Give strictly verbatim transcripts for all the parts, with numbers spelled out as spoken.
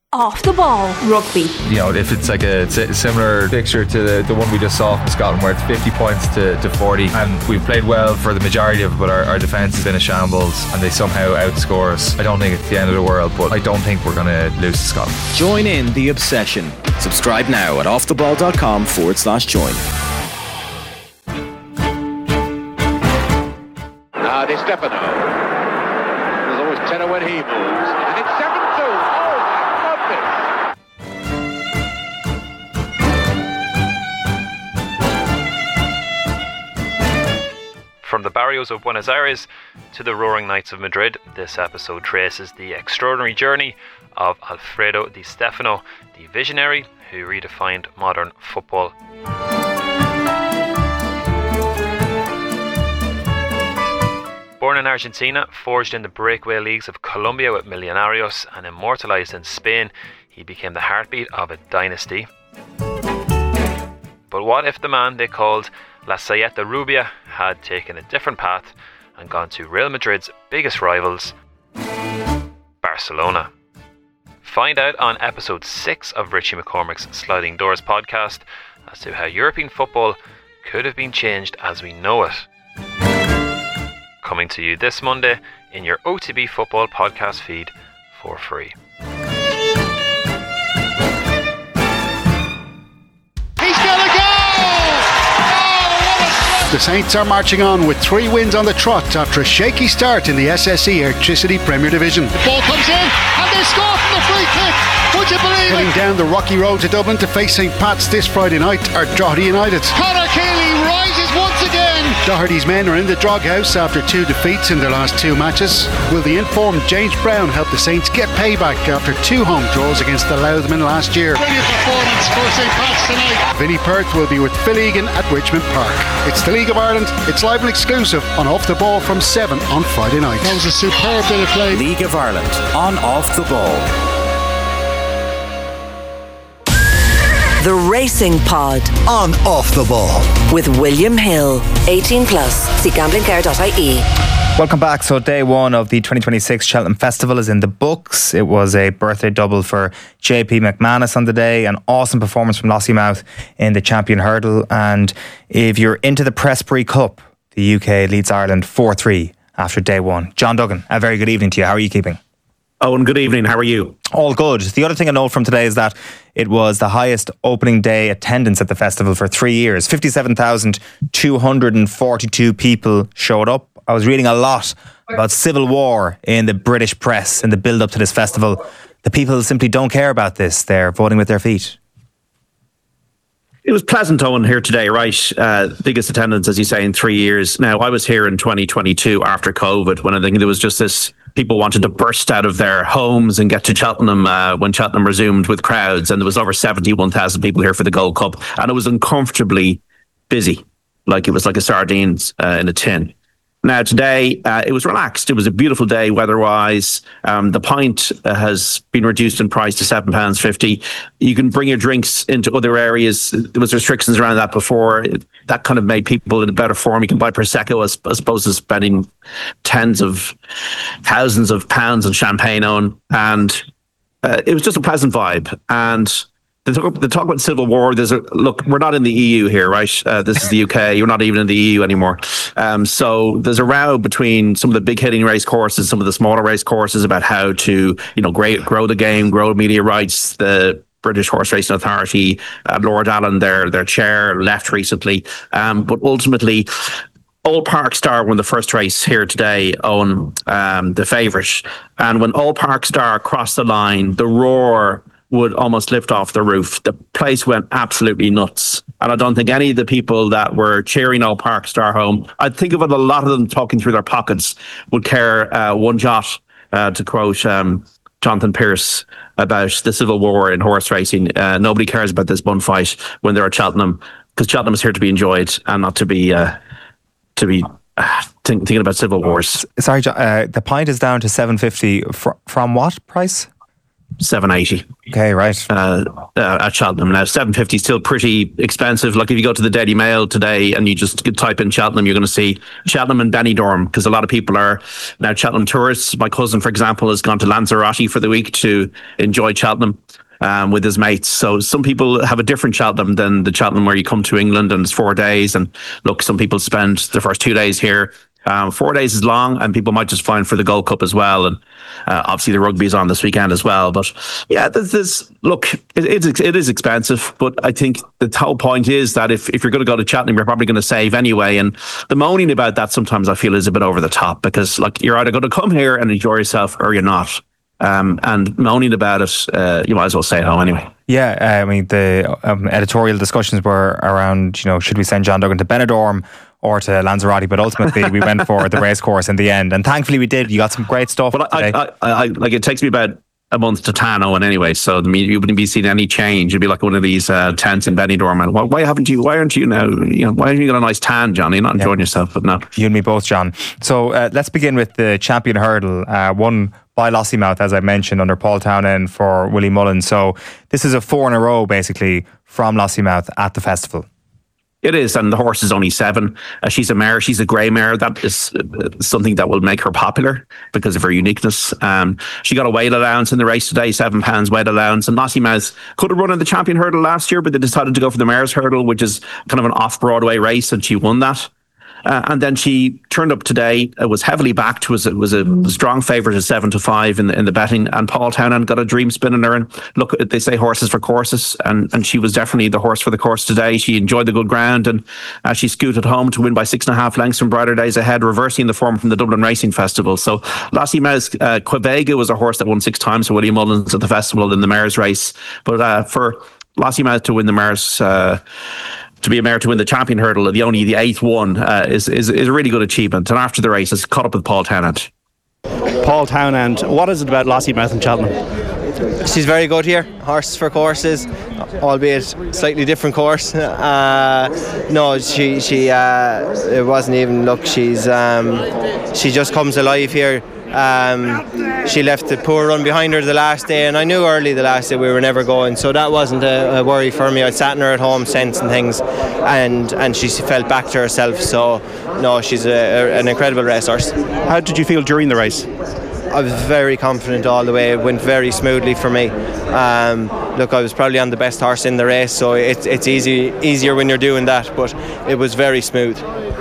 Off the Ball Rugby. You know, if it's like a, a similar fixture to the, the one we just saw from Scotland, where it's fifty points to, to forty, and we've played well for the majority of it, but our, our defence has been a shambles and they somehow outscore us, I don't think it's the end of the world, but I don't think we're going to lose to Scotland. Join in the obsession. Subscribe now at offtheball.com forward slash join. Now Di Stefano. There's always tenor when he moves, and it's seven two. From the barrios of Buenos Aires to the roaring nights of Madrid, this episode traces the extraordinary journey of Alfredo Di Stefano, the visionary who redefined modern football. Born in Argentina, forged in the breakaway leagues of Colombia with Millonarios, and immortalised in Spain, he became the heartbeat of a dynasty. But what if the man they called La Saeta Rubia had taken a different path and gone to Real Madrid's biggest rivals, Barcelona? Find out on episode six of Richie McCormick's Sliding Doors podcast as to how European football could have been changed as we know it. Coming to you this Monday in your O T B Football podcast feed for free. The Saints are marching on with three wins on the trot after a shaky start in the S S E Electricity Premier Division. The ball comes in and they score from the free kick. Would you believe Heading it? down the rocky road to Dublin to face Saint Pat's this Friday night are Doherty United. Conor Keeley rises once again. Doherty's men are in the doghouse after two defeats in their last two matches. Will the informed James Brown help the Saints get payback after two home draws against the Loudhmen last year? Brilliant performance for Saint Pat's tonight. Vinnie Perth will be with Phil Egan at Richmond Park. It's the League of Ireland. It's live and exclusive on Off the Ball from seven on Friday night. That was a superb bit of play. League of Ireland on Off the Ball. The Racing Pod on Off the Ball with William Hill. eighteen plus. See gambling care dot I E. Welcome back. So day one of the twenty twenty-six Cheltenham Festival is in the books. It was a birthday double for J P McManus on the day. An awesome performance from Lossiemouth in the champion hurdle. And if you're into the Pressbury Cup, the U K leads Ireland four three after day one. John Duggan, a very good evening to you. How are you keeping? Oh, and good evening. How are you? All good. The other thing I know from today is that it was the highest opening day attendance at the festival for three years. fifty-seven thousand two hundred forty-two people showed up. I was reading a lot about civil war in the British press in the build-up to this festival. The people simply don't care about this. They're voting with their feet. It was pleasant, Owen, here today, right? Uh, biggest attendance, as you say, in three years. Now, I was here in twenty twenty-two after COVID, when I think there was just this, people wanted to burst out of their homes and get to Cheltenham uh, when Cheltenham resumed with crowds. And there was over seventy-one thousand people here for the Gold Cup. And it was uncomfortably busy, like it was like a sardines uh, in a tin. Now, today, uh, it was relaxed. It was a beautiful day weather-wise. Um, the pint uh, has been reduced in price to seven pounds fifty. You can bring your drinks into other areas. There was restrictions around that before. That kind of made people in a better form. You can buy Prosecco as, as opposed to spending tens of thousands of pounds on champagne on. And uh, it was just a pleasant vibe. And They talk, they talk about civil war. There's a look. We're not in the E U here, right? Uh, this is the U K. You're not even in the E U anymore. Um, so there's a row between some of the big hitting race courses, some of the smaller race courses about how to, you know, grow, grow the game, grow media rights. The British Horse Racing Authority, uh, Lord Allen, their their chair, left recently. Um, but ultimately, Old Park Star won the first race here today on um, the favourite, and when Old Park Star crossed the line, the roar would almost lift off the roof. The place went absolutely nuts. And I don't think any of the people that were cheering Old Park Star home, I think of it, a lot of them talking through their pockets, would care uh, one jot, uh, to quote um, Jonathan Pearce, about the civil war in horse racing. Uh, nobody cares about this bun fight when they're at Cheltenham, because Cheltenham is here to be enjoyed and not to be uh, to be uh, think, thinking about civil wars. Sorry, John, uh, the pint is down to seven fifty. Fr- from what price? seven eighty. Okay, right. Uh, uh, at Cheltenham. Now, seven fifty is still pretty expensive. Like if you go to the Daily Mail today and you just type in Cheltenham, you're going to see Cheltenham and Benidorm, because a lot of people are now Cheltenham tourists. My cousin, for example, has gone to Lanzarote for the week to enjoy Cheltenham um, with his mates. So some people have a different Cheltenham than the Cheltenham where you come to England and it's four days. And look, some people spend the first two days here. Um, four days is long, and people might just find for the Gold Cup as well. And uh, obviously the rugby is on this weekend as well. But yeah, there's, there's look, it, it's it is expensive, but I think the whole point is that if, if you're going to go to Cheltenham, you're probably going to save anyway. And the moaning about that sometimes I feel is a bit over the top, because like you're either going to come here and enjoy yourself or you're not. Um, and moaning about it, uh, you might as well stay at home anyway. Yeah, uh, I mean the um, editorial discussions were around, you know, should we send John Duggan to Benidorm or to Lanzarote, but ultimately we went for the racecourse in the end, and thankfully we did. You got some great stuff. But I, I, I, I, like it takes me about a month to tan Owen anyway, so I mean, you wouldn't be seeing any change. It'd be like one of these uh, tents in Benidorm. And why, why haven't you? Why aren't you now? You know, why haven't you got a nice tan, John? You're not enjoying yeah. yourself, but no. You and me both, John. So uh, let's begin with the champion hurdle, uh, won by Lossiemouth, as I mentioned, under Paul Townend for Willie Mullins. So this is a four in a row, basically, from Lossiemouth at the festival. It is, and the horse is only seven. Uh, she's a mare. She's a grey mare. That is uh, something that will make her popular because of her uniqueness. Um, she got a weight allowance in the race today, seven pounds weight allowance. And Lossiemouth could have run in the champion hurdle last year, but they decided to go for the mare's hurdle, which is kind of an off-Broadway race, and she won that. Uh, and then she turned up today. It was heavily backed. Was it was a strong favourite at seven to five in the in the betting. And Paul Townend got a dream spin in her. And look, they say horses for courses, and and she was definitely the horse for the course today. She enjoyed the good ground, and uh, she scooted home to win by six and a half lengths from Brighter Days Ahead, reversing the form from the Dublin Racing Festival. So Lossiemouth uh, Quevega was a horse that won six times for William Mullins at the festival in the mare's race. But uh, for Lossiemouth to win the mare's. Uh, To be a mare to win the champion hurdle, the only the eighth one, uh, is, is is a really good achievement. And after the race, it's caught up with Paul Townend. Paul Townend, what is it about Lossiemouth and Cheltenham? She's very good here. Horses for courses, albeit slightly different course. Uh, no, she she uh, it wasn't even. Look, she's um, she just comes alive here. Um, she left the poor run behind her the last day, and I knew early the last day we were never going, so that wasn't a, a worry for me. I'd sat in her at home since and things, and and she felt back to herself. So no, she's a, a, an incredible racehorse. How did you feel during the race? I was very confident all the way. It went very smoothly for me. Um, look, I was probably on the best horse in the race, so it's it's easy easier when you're doing that, but it was very smooth.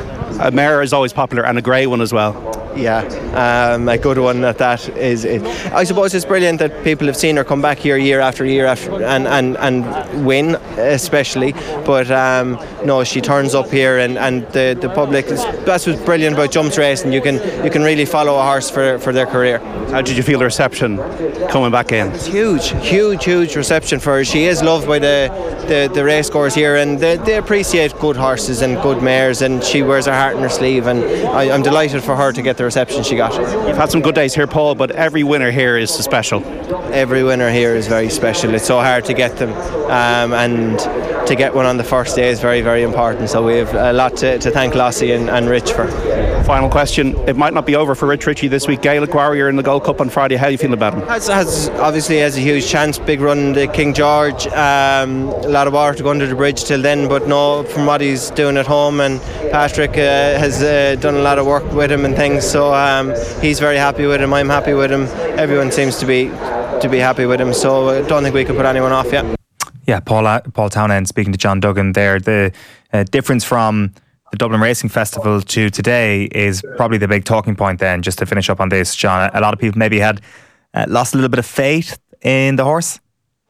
A mare is always popular, and a grey one as well. Yeah, um, a good one at that is it. I suppose it's brilliant that people have seen her come back here year after year after and, and, and win, especially. But um, no, she turns up here, and, and the, the public is, that's what's brilliant about jumps racing. You can you can really follow a horse for, for their career. How did you feel the reception coming back in? It's huge, huge, huge reception for her. She is loved by the the, the racegoers here, and they, they appreciate good horses and good mares, and she wears her heart in her sleeve, and I, I'm delighted for her to get the reception she got. You've had some good days here, Paul, but every winner here is special. Every winner here is very special. It's so hard to get them, um, and to get one on the first day is very, very important. So we have a lot to, to thank Lossie and, and Rich for. Final question. It might not be over for Rich Ritchie this week. Gaelic Warrior in the Gold Cup on Friday. How do you feel about him? Has, has obviously has a huge chance. Big run in the King George. Um, a lot of water to go under the bridge till then, but no, from what he's doing at home, and Patrick uh, has uh, done a lot of work with him and things. So um, he's very happy with him. I'm happy with him. Everyone seems to be to be happy with him. So I don't think we can put anyone off yet. Yeah, Paul uh, Paul Townend speaking to John Duggan there. The uh, difference from the Dublin Racing Festival to today is probably the big talking point then, just to finish up on this, John. A lot of people maybe had uh, lost a little bit of faith in the horse.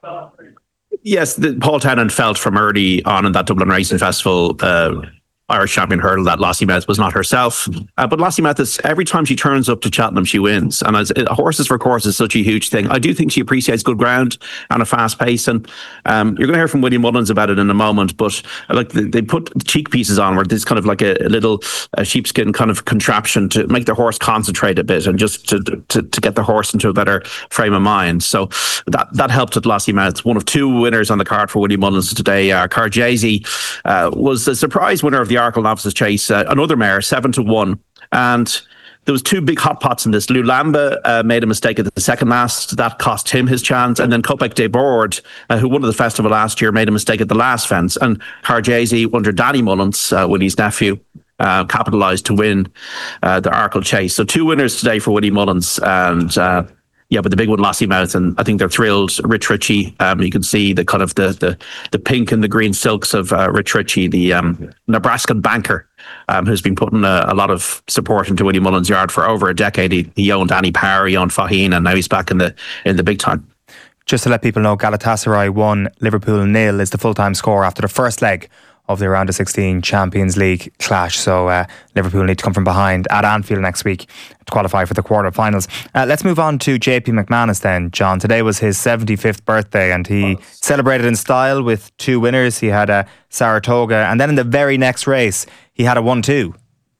Yes, the, Paul Townend felt from early on in that Dublin Racing Festival uh, Irish champion hurdle that Lossiemouth was not herself. Uh, but Lossiemouth is, every time she turns up to Cheltenham, she wins. And as, uh, horses for course is such a huge thing. I do think she appreciates good ground and a fast pace. And um, you're going to hear from William Mullins about it in a moment. But uh, like they, they put cheek pieces on where there's kind of like a, a little uh, sheepskin kind of contraption to make the horse concentrate a bit and just to, to to get the horse into a better frame of mind. So that that helped at Lossiemouth. One of two winners on the card for William Mullins today. Uh, Carjaysi uh, was a surprise winner of the Arkle Novices Chase, uh, another mare, seven to one. And there was two big hot pots in this. Lulamba uh, made a mistake at the second last. That cost him his chance. And then Kopek de Boord, uh, who won the festival last year, made a mistake at the last fence. And Harjesi, under Danny Mullins, uh, Winnie's nephew, uh, capitalised to win uh, the Arkle Chase. So two winners today for Winnie Mullins. And uh, yeah, but the big one, Lossiemouth, and I think they're thrilled. Rich Ritchie, um, you can see the kind of the the, the pink and the green silks of uh, Rich Ritchie, the um, Nebraskan banker, um, who's been putting a, a lot of support into Winnie Mullins' yard for over a decade. He, he owned Annie Power, he owned Faheen, and now he's back in the in the big time. Just to let people know, Galatasaray one, Liverpool nil is the full-time score after the first leg of the round of sixteen Champions League clash. So uh, Liverpool need to come from behind at Anfield next week to qualify for the quarter-finals. Uh, let's move on to J P McManus then, John. Today was his seventy-fifth birthday and he celebrated in style with two winners. He had a Saratoga, and then in the very next race he had a one two.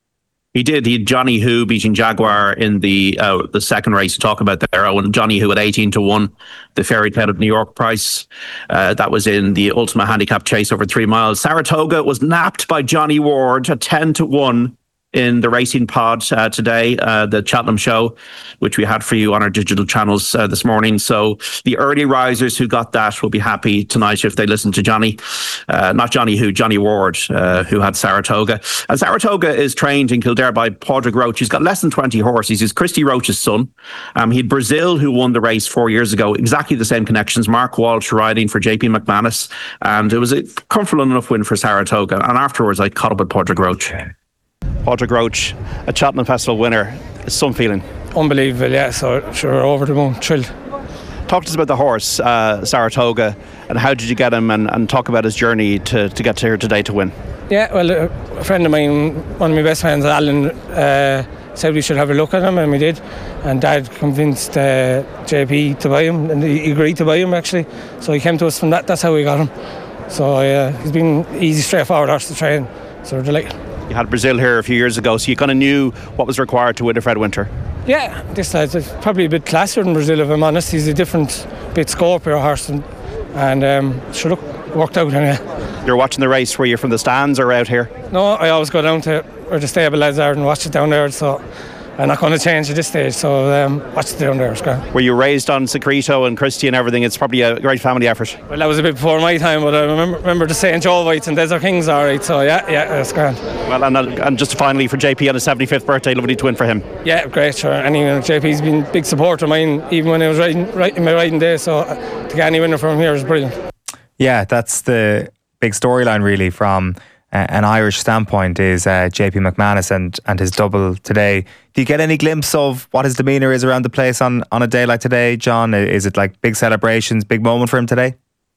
He did. He had Johnny Who beating Jaguar in the uh, the second race to talk about there. When Johnny Who at eighteen to one, the Fairy Tale of New York price. Uh, that was in the Ultimate Handicap Chase over three miles. Saratoga was napped by Johnny Ward at ten to one in the Racing Pod uh, today, uh, the Cheltenham show, which we had for you on our digital channels uh, this morning. So the early risers who got that will be happy tonight if they listen to Johnny, uh, not Johnny Who, Johnny Ward, uh, who had Saratoga. And Saratoga is trained in Kildare by Padraig Roach. He's got less than twenty horses. He's Christy Roach's son. Um, he had Brazil, who won the race four years ago, exactly the same connections. Mark Walsh riding for J P McManus. And it was a comfortable enough win for Saratoga. And afterwards, I caught up with Padraig Roach. Padraig Roach, a Cheltenham Festival winner. It's some feeling. Unbelievable, yeah. So sure, over the moon, thrilled. Talk to us about the horse, uh, Saratoga, and how did you get him, and, and talk about his journey to, to get to here today to win. Yeah, well, a friend of mine, one of my best friends, Alan, uh, said we should have a look at him, and we did. And Dad convinced uh, J P to buy him, and he agreed to buy him actually. So he came to us from that. That's how we got him. So uh, he's been easy, straightforward horse to train. So we're delighted. You had Brazil here a few years ago, so you kind of knew what was required to win a Fred Winter. Yeah, this side's probably a bit classier than Brazil, if I'm honest. He's a different bit Scorpio horse, and, and um, sure, look, worked out anyway. You're watching the race, were you from the stands or out here? No, I always go down to where the stable lads are and watch it down there, so I'm not going to change at this stage, so um, watch it down there. It's great. Were you raised on Secreto and Christy and everything? It's probably a great family effort. Well, that was a bit before my time, but I remember, remember the Saint Joe Whites and Desert Kings, all right, so yeah, yeah, that's grand. Well, and, and just finally for J P on his seventy-fifth birthday, lovely to win for him. Yeah, great, sure. And you know, J P's been a big supporter of mine, even when I was riding, right in my riding day, so to get any winner from here is brilliant. Yeah, that's the big storyline really from Uh, an Irish standpoint is uh, J P McManus and, and his double today. Do you get any glimpse of what his demeanour is around the place on, on a day like today, John? Is it like big celebrations, big moment for him today?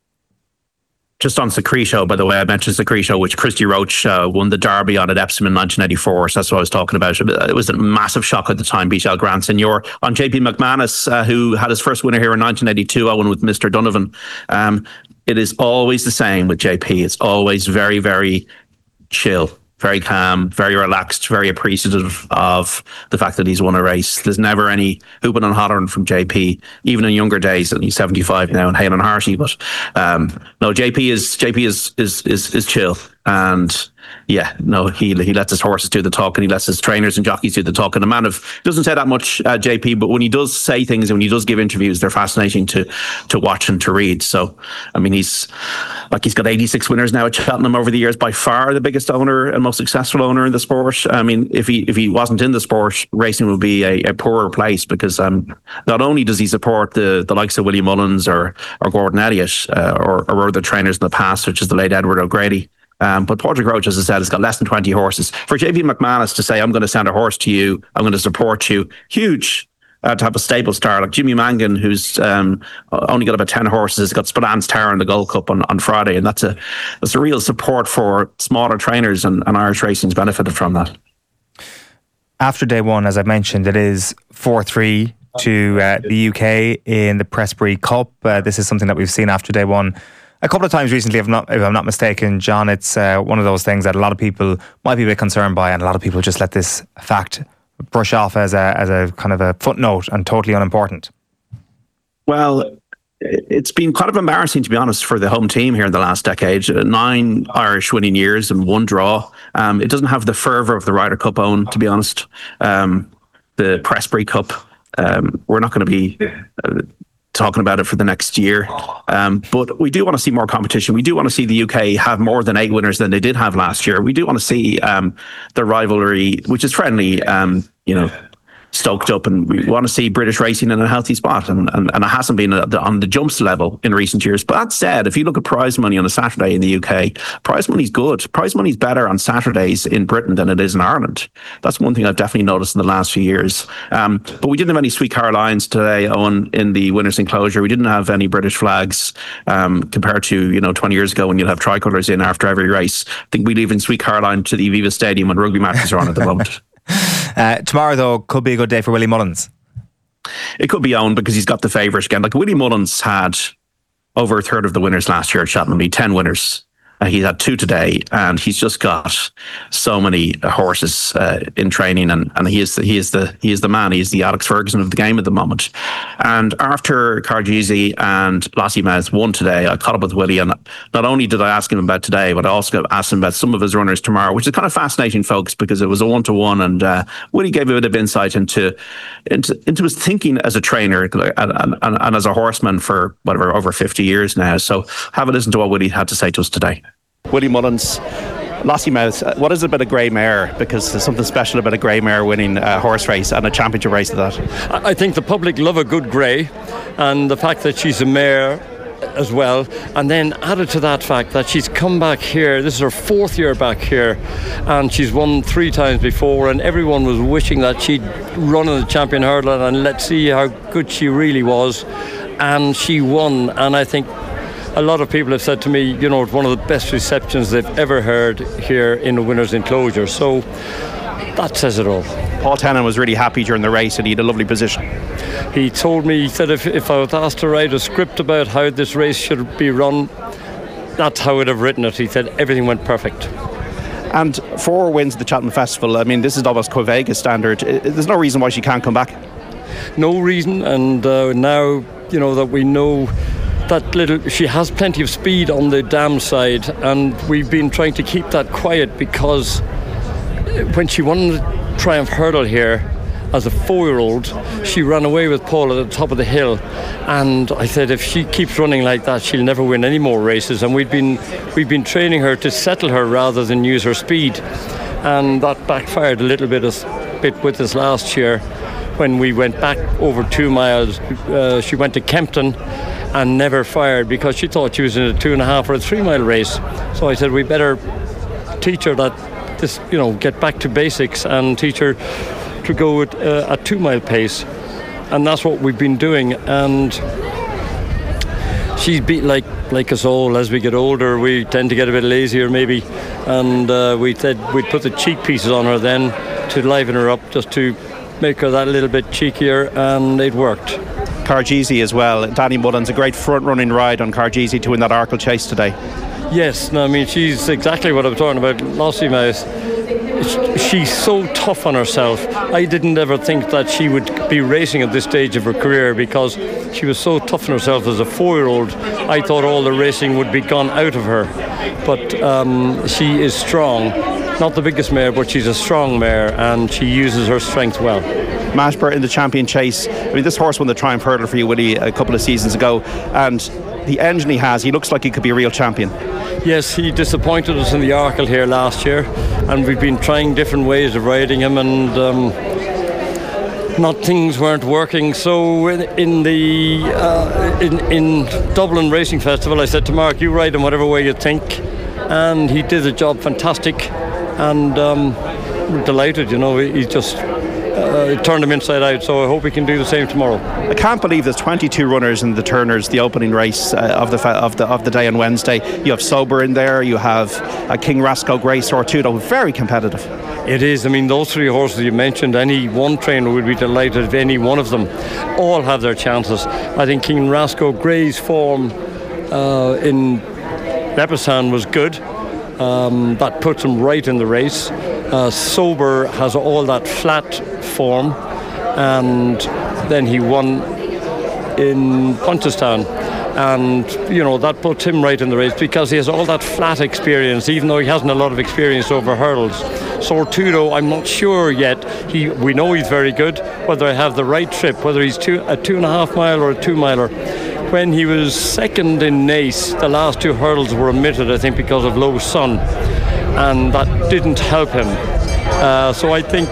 Just on Secreto, by the way, I mentioned Secreto, which Christy Roach uh, won the Derby on at Epsom in nineteen eighty-four, so that's what I was talking about. It was a massive shock at the time, beat El Gran Senor. On J P McManus, uh, who had his first winner here in nineteen eighty-two, I won with Mister Donovan. Um, it is always the same with J P. It's always very, very chill, very calm, very relaxed, very appreciative of the fact that he's won a race. There's never any hooping and hollering from J P, even in younger days. And he's seventy-five now and hale and hearty. But um, no, J P is J P is is is is chill. And yeah, no, he he lets his horses do the talking. He lets his trainers and jockeys do the talking. A man of doesn't say that much, uh, J P, but when he does say things and when he does give interviews, they're fascinating to to watch and to read. So, I mean, he's like he's got eighty-six winners now at Cheltenham over the years, by far the biggest owner and most successful owner in the sport. I mean, if he if he wasn't in the sport, racing would be a, a poorer place, because um, not only does he support the the likes of Willie Mullins or or Gordon Elliott uh, or or other trainers in the past, such as the late Edward O'Grady. Um, but Padraig Roach, as I said, has got less than twenty horses. For J P McManus to say, I'm going to send a horse to you, I'm going to support you, huge uh, to have a stable star like Jimmy Mangan, who's um, only got about ten horses, has got Spillane Tower in the Gold Cup on, on Friday. And that's a that's a real support for smaller trainers, and, and Irish racing's benefited from that. After day one, as I mentioned, it is four three to uh, the U K in the Pressbury Cup. Uh, this is something that we've seen after day one a couple of times recently, if, not, if I'm not mistaken, John. It's uh, one of those things that a lot of people might be a bit concerned by, and a lot of people just let this fact brush off as a as a kind of a footnote and totally unimportant. Well, it's been kind of embarrassing, to be honest, for the home team here in the last decade. Nine Irish winning years and one draw. Um, it doesn't have the fervour of the Ryder Cup own, to be honest. Um, the Prestbury Cup. Um, we're not going to be uh, talking about it for the next year. Um, but we do want to see more competition. We do want to see the U K have more than eight winners than they did have last year. We do want to see um, the rivalry, which is friendly, um, you know, stoked up, and we want to see British racing in a healthy spot, and, and, and it hasn't been a, on the jumps level in recent years. But that said, if you look at prize money on a Saturday in the U K, prize money's good. Prize money's better on Saturdays in Britain than it is in Ireland. That's one thing I've definitely noticed in the last few years. Um, but we didn't have any Sweet Carolines today, Owen, in the winners' enclosure. We didn't have any British flags um, compared to, you know, twenty years ago when you'd have tricolours in after every race. I think we leave in Sweet Caroline to the Aviva Stadium when rugby matches are on at the moment. Uh, tomorrow, though, could be a good day for Willie Mullins. It could be owned because he's got the favourite again. Like, Willie Mullins had over a third of the winners last year at Cheltenham. He had ten winners. Uh, he had two today, and he's just got so many horses uh, in training, and, and he is the, he is the he is the man. He is the Alex Ferguson of the game at the moment. And after Cargeezy and Lossiemouth won today, I caught up with Willie, and not only did I ask him about today, but I also asked him about some of his runners tomorrow, which is kind of fascinating, folks, because it was a one to one, and uh, Willie gave a bit of insight into into into his thinking as a trainer and, and, and as a horseman for whatever over fifty years now. So have a listen to what Willie had to say to us today. Willie Mullins, Lossiemouth, what is it about a grey mare? Because there's something special about a grey mare winning a horse race and a championship race at that. I think the public love a good grey, and the fact that she's a mare as well, and then added to that fact that she's come back here. This is her fourth year back here, and she's won three times before, and everyone was wishing that she'd run in the champion hurdle, and let's see how good she really was. And she won, and I think a lot of people have said to me, you know, it's one of the best receptions they've ever heard here in the winner's enclosure. So that says it all. Paul Tennant was really happy during the race, and he had a lovely position. He told me, he said if, if I was asked to write a script about how this race should be run, that's how I'd have written it. He said everything went perfect. And four wins at the Cheltenham Festival, I mean, this is almost Quevega standard. There's no reason why she can't come back. No reason, and uh, now, you know, that we know that little, she has plenty of speed on the dam side, and we've been trying to keep that quiet, because when she won the Triumph Hurdle here as a four-year-old, she ran away with Paul at the top of the hill, and I said if she keeps running like that, she'll never win any more races. And we've been we've been training her to settle her rather than use her speed, and that backfired a little bit, a bit with us last year when we went back over two miles. Uh, she went to Kempton and never fired because she thought she was in a two and a half or a three mile race. So I said we better teach her that this, you know, get back to basics and teach her to go at uh, a two mile pace, and that's what we've been doing. And she's beat like like us all. As we get older, we tend to get a bit lazier maybe, and uh, we said we'd put the cheek pieces on her then to liven her up, just to make her that little bit cheekier, and it worked. Cargeezy as well. Danny Mullins, a great front-running ride on Cargeezy to win that Arkle Chase today. Yes, no, I mean, she's exactly what I'm talking about. Lossiemouth, she's so tough on herself. I didn't ever think that she would be racing at this stage of her career, because she was so tough on herself as a four-year-old. I thought all the racing would be gone out of her. But um, she is strong. Not the biggest mare, but she's a strong mare, and she uses her strength well. Mashburn in the champion chase. I mean, this horse won the Triumph Hurdle for you, Willie, a couple of seasons ago, and the engine he has, he looks like he could be a real champion. Yes, he disappointed us in the Arkle here last year, and we've been trying different ways of riding him, and um, not things weren't working. So in, in the uh, in, in Dublin Racing Festival, I said to Mark, you ride him whatever way you think, and he did the job fantastic, and um, we're delighted. You know, he just Uh, it turned him inside out, so I hope he can do the same tomorrow. I can't believe there's twenty-two runners in the Turners, the opening race uh, of the fa- of the of the day on Wednesday. You have Sober in there, you have uh, King Rasco, Grey Sortudo, very competitive. It is. I mean, those three horses you mentioned, any one trainer would be delighted if any one of them all have their chances. I think King Rasco, Grey's form uh, in Leopardstown was good. Um, that puts him right in the race. Uh, Sober has all that flat form, and then he won in Punchestown. and you know that puts him right in the race because he has all that flat experience, even though he hasn't a lot of experience over hurdles. Sortudo, I'm not sure yet. He, we know he's very good. Whether I have the right trip, whether he's two, a two and a half mile or a two miler. When he was second in Naas, the last two hurdles were omitted, I think, because of low sun, and that didn't help him. Uh, so I think.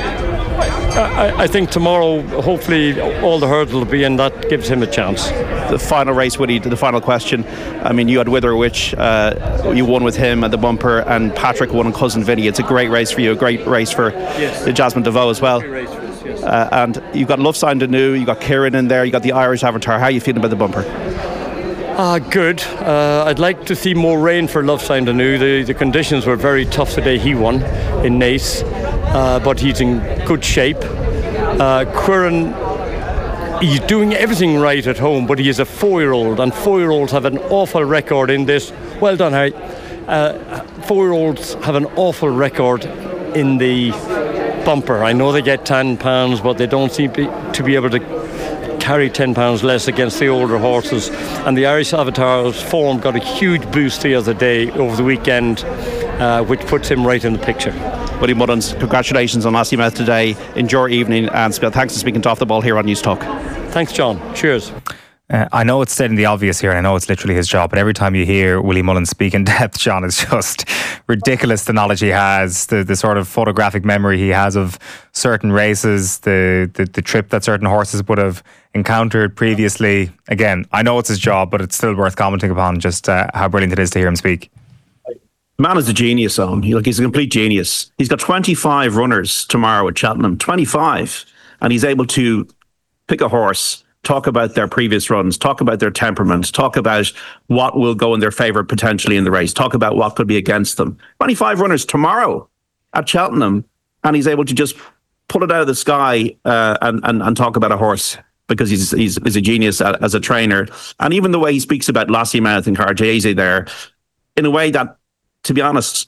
I, I think tomorrow, hopefully, all the hurdles will be in. That gives him a chance. The final race, Woody, the final question. I mean, you had Witherwich, uh, you won with him at the bumper, and Patrick won on Cousin Vinny. It's a great race for you, a great race for yes. Jasmine Devoe as well. Great race for us, yes. uh, and you've got Love Sign Danu, you've got Kieran in there, you've got the Irish Avatar. How are you feeling about the bumper? Ah, uh, good. Uh, I'd like to see more rain for Love Sign Danu. The, the conditions were very tough the day he won in Naas. Uh, but he's in good shape. Uh, Curran, he's doing everything right at home, but he is a four-year-old, and four-year-olds have an awful record in this. Well done, Harry. Uh, four-year-olds have an awful record in the bumper. I know they get ten pounds, but they don't seem to be able to carry ten pounds less against the older horses. And the Irish Avatar's form got a huge boost the other day over the weekend, uh, which puts him right in the picture. Willie Mullins, congratulations on Lossiemouth today. Enjoy your evening, and thanks for speaking to Off the Ball here on News Talk. Thanks, John. Cheers. Uh, I know it's stating the obvious here, and I know it's literally his job, but every time you hear Willie Mullins speak in depth, John, it's just ridiculous the knowledge he has, the, the sort of photographic memory he has of certain races, the, the, the trip that certain horses would have encountered previously. Again, I know it's his job, but it's still worth commenting upon just uh, how brilliant it is to hear him speak. Man is a genius, Owen. He, like, he's a complete genius. He's got twenty-five runners tomorrow at Cheltenham, twenty-five, and he's able to pick a horse, talk about their previous runs, talk about their temperament, talk about what will go in their favour potentially in the race, talk about what could be against them. twenty-five runners tomorrow at Cheltenham, and he's able to just pull it out of the sky uh, and, and and talk about a horse because he's he's, he's a genius as a trainer. And even the way he speaks about Lossiemouth and Cargese there, in a way that, to be honest,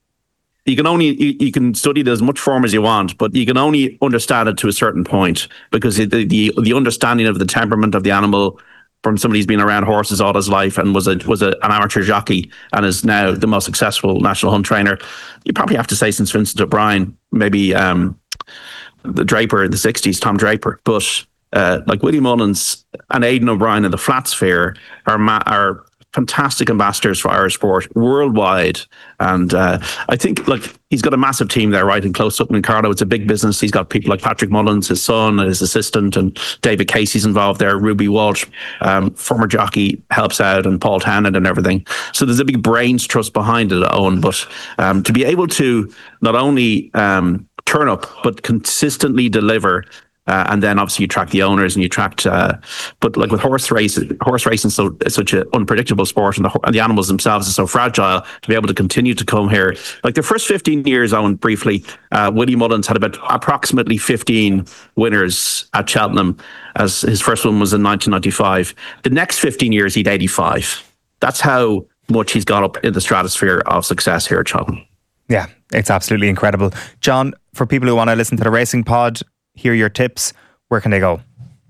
you can only you, you can study it as much form as you want, but you can only understand it to a certain point, because the the, the understanding of the temperament of the animal from somebody who's been around horses all his life and was a was a, an amateur jockey and is now the most successful national hunt trainer. You probably have to say since Vincent O'Brien, maybe um, the Draper in the sixties, Tom Draper, but uh, like Willie Mullins and Aidan O'Brien in the flat sphere are ma- are. fantastic ambassadors for Irish sport worldwide, and uh, I think like he's got a massive team there, right, in Close Sutton and Carlo. It's a big business. He's got people like Patrick Mullins, his son, and his assistant, and David Casey's involved there. Ruby Walsh, um, former jockey, helps out, and Paul Tannen and everything. So there's a big brains trust behind it, Owen. But um, to be able to not only um, turn up but consistently deliver. Uh, and then obviously you track the owners and you tracked, uh, but like with horse racing, horse racing, so it's such an unpredictable sport, and the, and the animals themselves are so fragile. To be able to continue to come here, like the first fifteen years, Owen, briefly, uh, Willie Mullins had about approximately fifteen winners at Cheltenham, as his first one was in nineteen ninety-five. The next fifteen years, he'd eighty-five. That's how much he's got up in the stratosphere of success here at Cheltenham. Yeah, it's absolutely incredible. John, for people who want to listen to the Racing Pod, hear your tips, where can they go?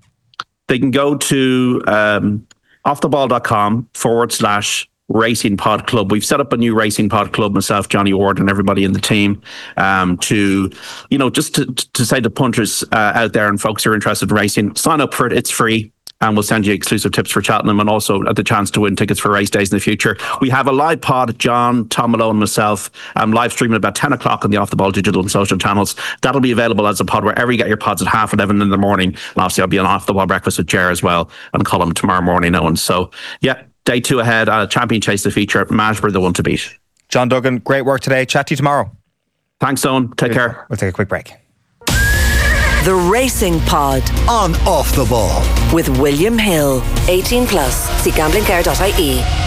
They can go to um, offtheball.com forward slash Racing Pod Club. We've set up a new Racing Pod Club, myself, Johnny Ward, and everybody in the team, um, to, you know, just to, to say to punters uh, out there and folks who are interested in racing, sign up for it. It's free. And we'll send you exclusive tips for Cheltenham, and also the chance to win tickets for race days in the future. We have a live pod, John, Tom Malone, myself, um, live streaming about ten o'clock on the Off the Ball digital and social channels. That'll be available as a pod wherever you get your pods at half eleven in the morning. And obviously I'll be on Off the Ball Breakfast with Ger as well, and Colin tomorrow morning, Owen. So yeah, day two ahead, uh, Champion Chase the feature, Mashburn the one to beat. John Duggan, great work today. Chat to you tomorrow. Thanks, Owen. Take care. We'll take a quick break. The Racing Pod on Off the Ball with William Hill. eighteen plus. See gambling care dot I E.